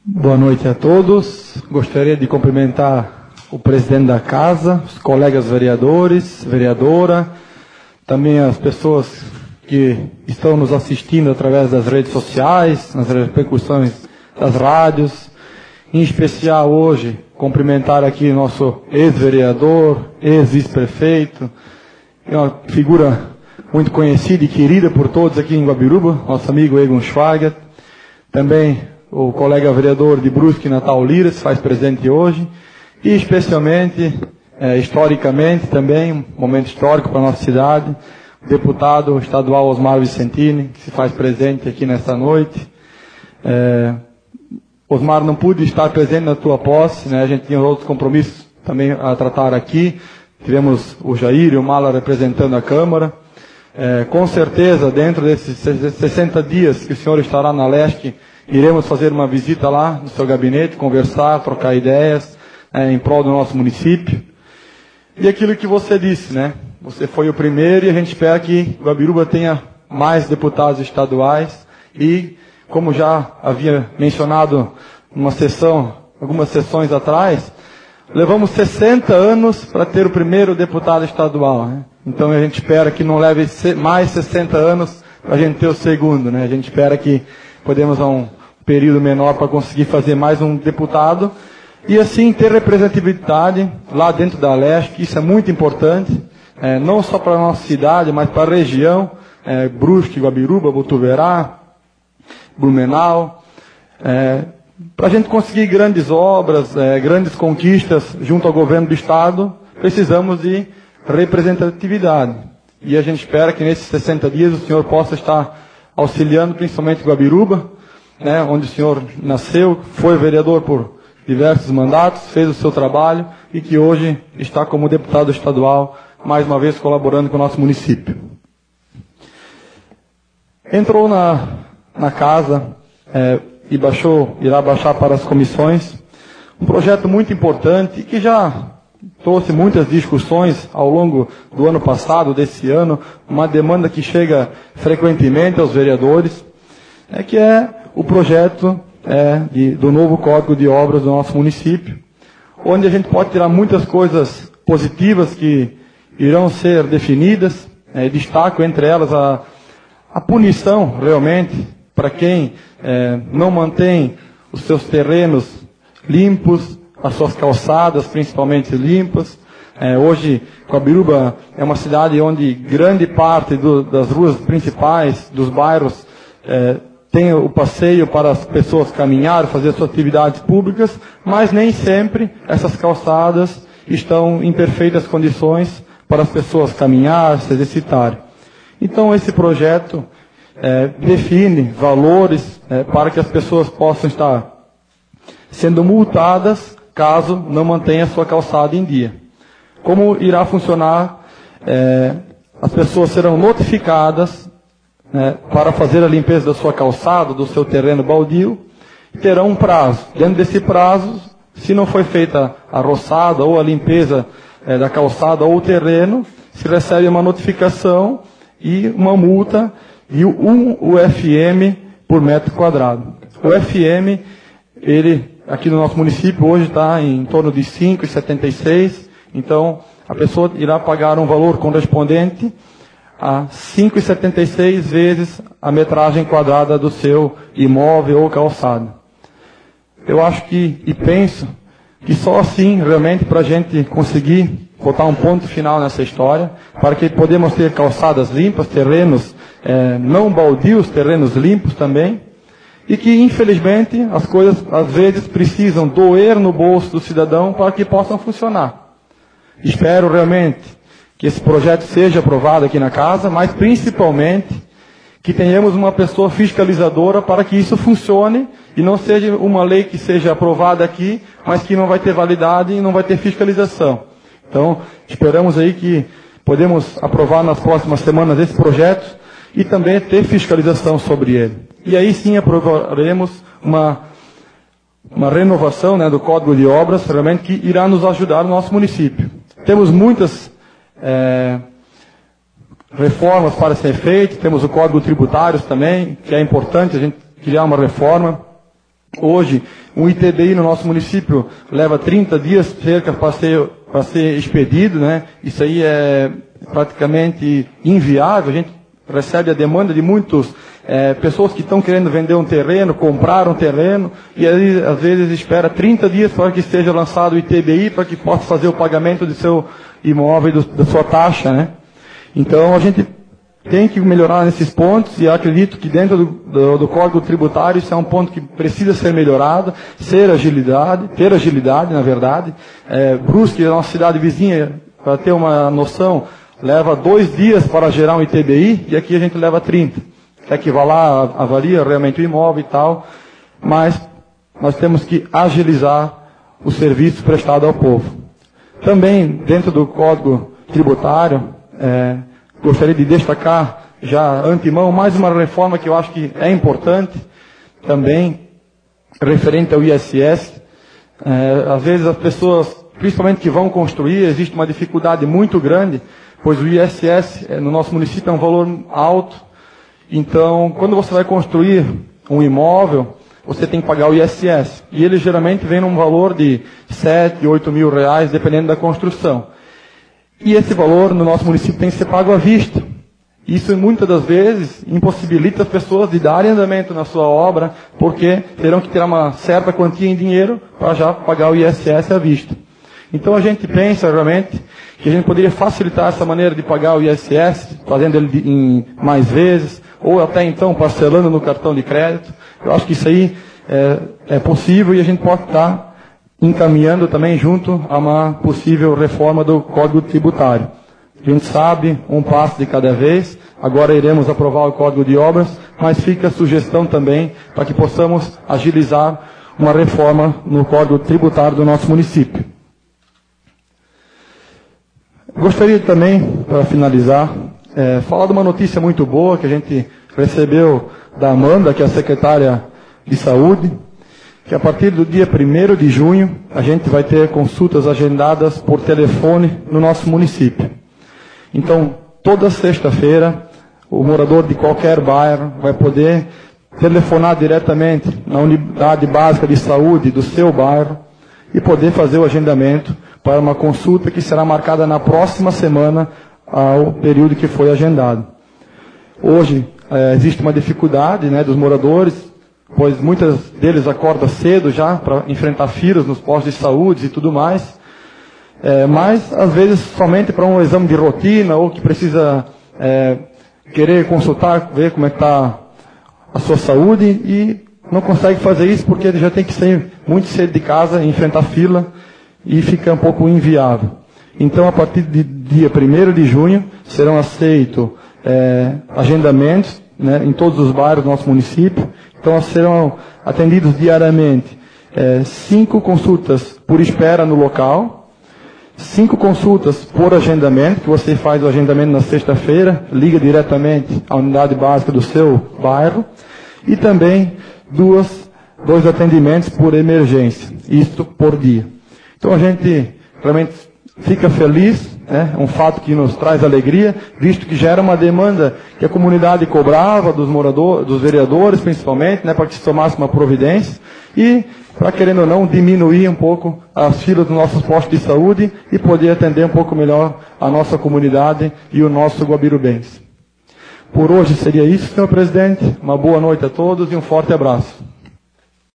Boa noite a todos. Gostaria de cumprimentar o presidente da casa, os colegas vereadores, vereadora, também as pessoas que estão nos assistindo através das redes sociais, nas repercussões das rádios. Em especial hoje, cumprimentar aqui nosso ex-vereador, ex-vice-prefeito, uma figura muito conhecida e querida por todos aqui em Guabiruba, nosso amigo Egon Schwager. Também o colega vereador de Brusque, Natal Lira, se faz presente hoje. E especialmente, historicamente também, um momento histórico para a nossa cidade, o deputado estadual Osmar Vicentini, que se faz presente aqui nesta noite. Osmar não pôde estar presente na tua posse, né? A gente tinha outros compromissos também a tratar aqui. Tivemos o Jair e o Mala representando a Câmara. Com certeza, dentro desses 60 dias que o senhor estará na Leste, iremos fazer uma visita lá no seu gabinete, conversar, trocar ideias em prol do nosso município. E aquilo que você disse, né? Você foi o primeiro e a gente espera que Guabiruba tenha mais deputados estaduais. E, como já havia mencionado numa sessão, algumas sessões atrás, levamos 60 anos para ter o primeiro deputado estadual, né? Então a gente espera que não leve mais 60 anos para a gente ter o segundo, né? A gente espera que podemos a um período menor para conseguir fazer mais um deputado e assim ter representatividade lá dentro da Leste, que isso é muito importante, não só para a nossa cidade, mas para a região, Brusque, Guabiruba, Botuverá, Blumenau, para a gente conseguir grandes obras, grandes conquistas junto ao governo do Estado, precisamos de representatividade. E a gente espera que nesses 60 dias o senhor possa estar auxiliando principalmente Guabiruba, né, onde o senhor nasceu, foi vereador por diversos mandatos, fez o seu trabalho e que hoje está como deputado estadual, mais uma vez colaborando com o nosso município. Entrou na casa e irá baixar para as comissões um projeto muito importante que já trouxe muitas discussões ao longo do ano passado, desse ano, uma demanda que chega frequentemente aos vereadores, que é o projeto do novo Código de Obras do nosso município, onde a gente pode tirar muitas coisas positivas que irão ser definidas. Destaco entre elas a punição, realmente, para quem não mantém os seus terrenos limpos, as suas calçadas principalmente limpas. Hoje, Guabiruba é uma cidade onde grande parte das ruas principais, dos bairros, tem o passeio para as pessoas caminhar, fazer suas atividades públicas, mas nem sempre essas calçadas estão em perfeitas condições para as pessoas caminhar, se exercitarem. Então, esse projeto define valores para que as pessoas possam estar sendo multadas caso não mantenha a sua calçada em dia. Como irá funcionar? As pessoas serão notificadas para fazer a limpeza da sua calçada, do seu terreno baldio, e terão um prazo. Dentro desse prazo, se não foi feita a roçada ou a limpeza da calçada ou o terreno, se recebe uma notificação e uma multa de 1 UFM por metro quadrado. O UFM, aqui no nosso município, hoje está em torno de 5,76, então a pessoa irá pagar um valor correspondente a 5,76 vezes a metragem quadrada do seu imóvel ou calçado. Eu acho e penso que só assim, realmente, para a gente conseguir botar um ponto final nessa história, para que podemos ter calçadas limpas, terrenos não baldios, terrenos limpos também, e que, infelizmente, as coisas, às vezes, precisam doer no bolso do cidadão para que possam funcionar. Espero, realmente, que esse projeto seja aprovado aqui na casa, mas, principalmente, que tenhamos uma pessoa fiscalizadora para que isso funcione e não seja uma lei que seja aprovada aqui, mas que não vai ter validade e não vai ter fiscalização. Então, esperamos aí que podemos aprovar nas próximas semanas esse projeto e também ter fiscalização sobre ele. E aí sim aprovaremos uma renovação, do Código de Obras, realmente, que irá nos ajudar no nosso município. Temos muitas reformas para ser feitas, temos o Código Tributário também, que é importante a gente criar uma reforma Hoje, um ITBI no nosso município leva 30 dias cerca para ser expedido, né? Isso aí é praticamente inviável. A gente recebe a demanda de muitas pessoas que estão querendo vender um terreno, comprar um terreno, e aí, às vezes, espera 30 dias para que seja lançado o ITBI, para que possa fazer o pagamento do seu imóvel, da sua taxa, né? Então, a gente tem que melhorar nesses pontos, e acredito que dentro do Código Tributário isso é um ponto que precisa ser melhorado, ter agilidade, na verdade. Brusque, a nossa cidade vizinha, para ter uma noção, leva 2 dias para gerar um ITBI, e aqui a gente leva 30. Até que vá lá, avalia realmente o imóvel e tal, mas nós temos que agilizar o serviço prestado ao povo. Também, dentro do Código Tributário, gostaria de destacar, já antemão, mais uma reforma que eu acho que é importante, também, referente ao ISS. Às vezes as pessoas, principalmente que vão construir, existe uma dificuldade muito grande, pois o ISS no nosso município é um valor alto. Então, quando você vai construir um imóvel, você tem que pagar o ISS. E ele geralmente vem num valor de 7, 8 mil reais, dependendo da construção. E esse valor no nosso município tem que ser pago à vista. Isso muitas das vezes impossibilita as pessoas de darem andamento na sua obra, porque terão que ter uma certa quantia em dinheiro para já pagar o ISS à vista. Então a gente pensa realmente que a gente poderia facilitar essa maneira de pagar o ISS, fazendo ele em mais vezes, ou até então parcelando no cartão de crédito. Eu acho que isso aí é possível, e a gente pode estar encaminhando também junto a uma possível reforma do Código Tributário. A gente sabe, um passo de cada vez. Agora iremos aprovar o Código de Obras, mas fica a sugestão também para que possamos agilizar uma reforma no Código Tributário do nosso município. Gostaria também, para finalizar, falar de uma notícia muito boa que a gente recebeu da Amanda, que é a secretária de Saúde, que a partir do dia 1º de junho, a gente vai ter consultas agendadas por telefone no nosso município. Então, toda sexta-feira, o morador de qualquer bairro vai poder telefonar diretamente na unidade básica de saúde do seu bairro e poder fazer o agendamento para uma consulta que será marcada na próxima semana ao período que foi agendado. Hoje, existe uma dificuldade, né, dos moradores, pois muitos deles acordam cedo já para enfrentar filas nos postos de saúde e tudo mais, mas às vezes somente para um exame de rotina, ou que precisa querer consultar, ver como é que está a sua saúde, e não consegue fazer isso porque ele já tem que sair muito cedo de casa, enfrentar fila, e fica um pouco inviável. Então, a partir de dia 1º de junho, serão aceitos agendamentos, né, em todos os bairros do nosso município. Então, serão atendidos diariamente 5 consultas por espera no local, 5 consultas por agendamento, que você faz o agendamento na sexta-feira, liga diretamente à unidade básica do seu bairro, e também 2 atendimentos por emergência, isto por dia. Então a gente realmente fica feliz, né? É um fato que nos traz alegria, visto que gera uma demanda que a comunidade cobrava dos moradores, dos vereadores principalmente, né? Para que se tomasse uma providência, e para, querendo ou não, diminuir um pouco as filas dos nossos postos de saúde e poder atender um pouco melhor a nossa comunidade e o nosso Guabirubense. Por hoje seria isso, senhor presidente. Uma boa noite a todos e um forte abraço.